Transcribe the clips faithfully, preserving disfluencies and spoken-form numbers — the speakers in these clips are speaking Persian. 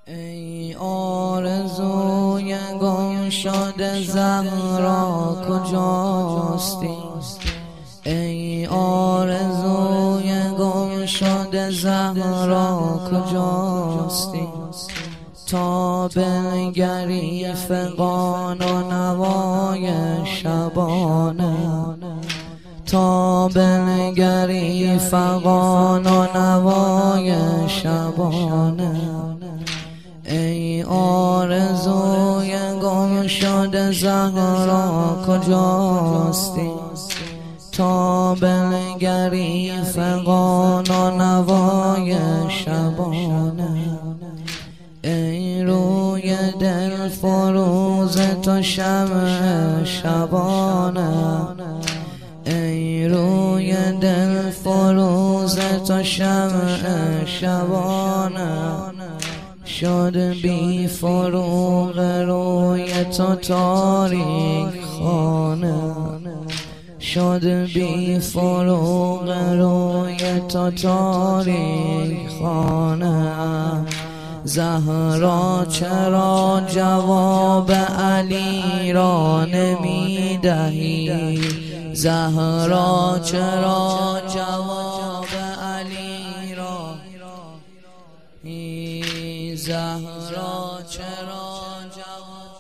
ای آرزوی گم شده زهرا کجاستی؟ ای آرزوی گم شده زهرا کجاستی؟ تا بنگری فغان و نوای شبانه، تا بنگری فغان و نوای شبانه. ای آرزوی گم شده زهرا کجاستی؟ تا بنگری فغان و نوای شبانه. ای روی دل فروز تو شمع شبانه، ای روی دل فروز تو شمع شبانه. شد بی فروغ روی تو تاریک خانه، شد بی فروغ روی تو تاریک خانه. زهرا چرا جواب علی را نمی دهی؟ زهرا چرا جواب علی را؟ زهرا چرا جواب؟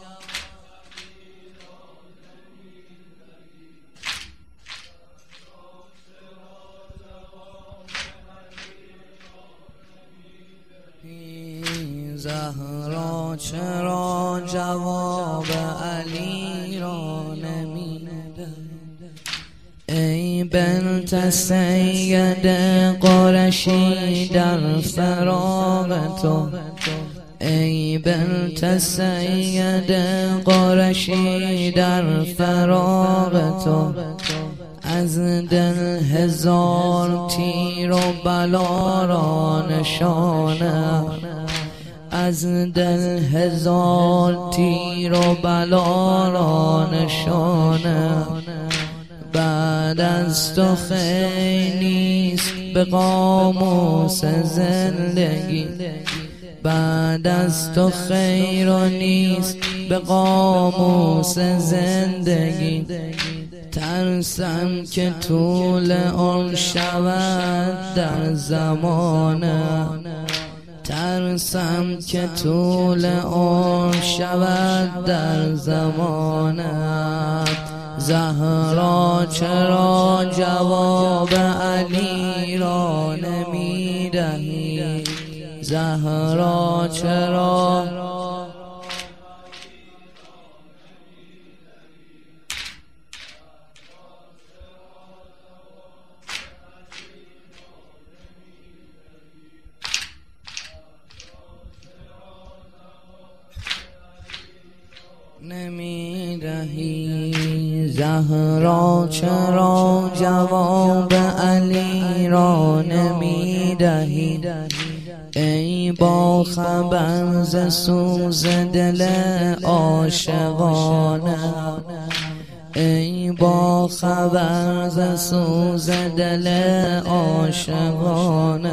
زهرا چرا جواب علی را نمیده؟ ای بنت سید قرشی در فراق تو، ای بنت سید قرشی در فراق تو. از دل هزار تیر و بلا را نشانه، از دل هزار تیر و بلا را نشانه. بعد از تو خیر نیست به قاموس زندگی، بعد از تو خیر و نیست به قاموس زندگی. ترسم که طول عمر شود در زمانه، ترسم که طول عمر شود در زمانه. زهرا چرا جواب علی را نمی دهی؟ زهرا چرا؟ نمی دهی؟ زهرا چرا جواب علی را نمی دهی؟ ای با خبر ز سوز دل عاشقانه، ای با خبر ز سوز دل عاشقانه.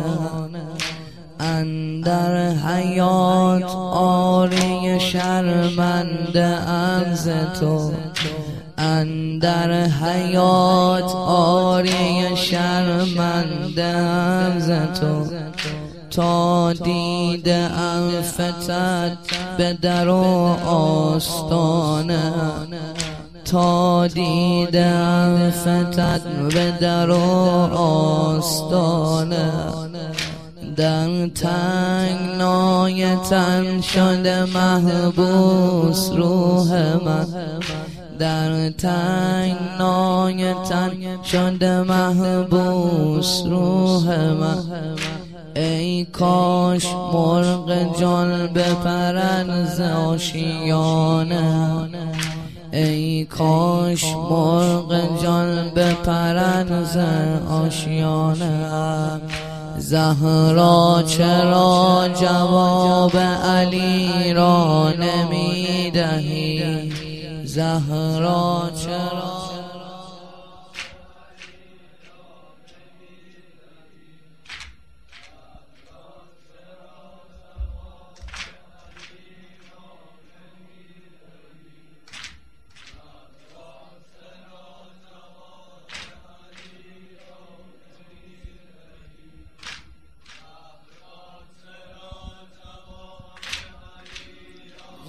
اندر حیات آری شرمنده ام ز تو، اندر حیات آری شرمنده ام ز تو. تا دیده ام فتد به در و آستانه، تا دیده ام فتد به در و آستانه. در تنگنای تن شده محبوس روح من، در تنگنای تن شده محبوس روح من. ای کاش مرغ جان بپرد ز آشیانه، ای کاش مرغ جان بپرد ز آشیانه. زهرا چرا جواب علی را نمی دهی؟ زهرا چرا؟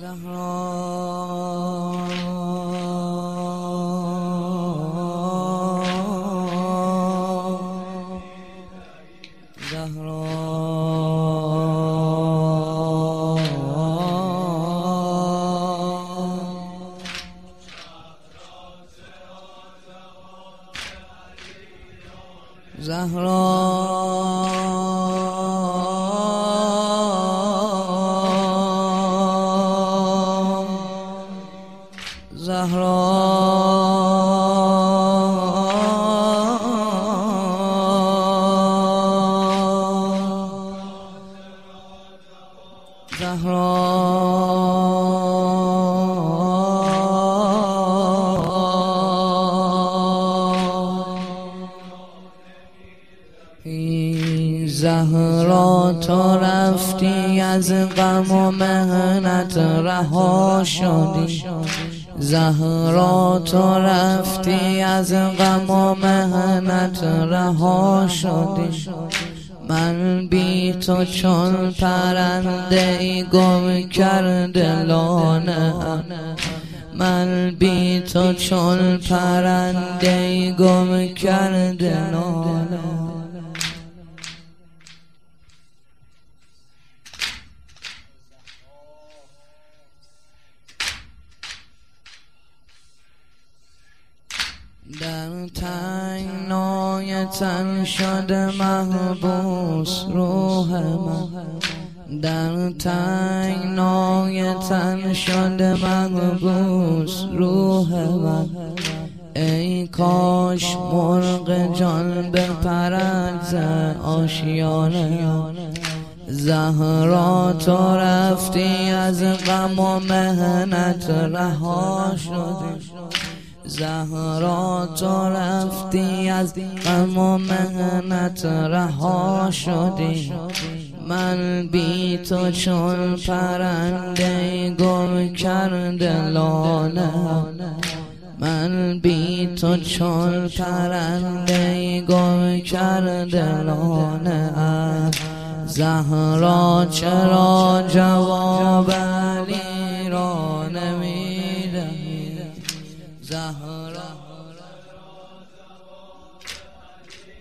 زهرا تو رفتی از غم و محنت رها شدی، زهرا تو رفتی از غم و محنت رها شدی. من بی تو چون پرنده ای گم کرده لانه، من بی تو چون پرنده ای گم کرده لانه. در تنگنای تن شده محبوس روح من، در تنگنای تن شده محبوس روح من. ای کاش مرغ جان بپرد ز آشیانه، زهرا تو رفتی از غم و محنت رها شدی، زهرا تو رفتی از غم و محنت رها شدی. من بی تو چون پرنده گم کرده لانه، من بی تو چون پرنده گم کرده لانه. زهرا چرا جواب علی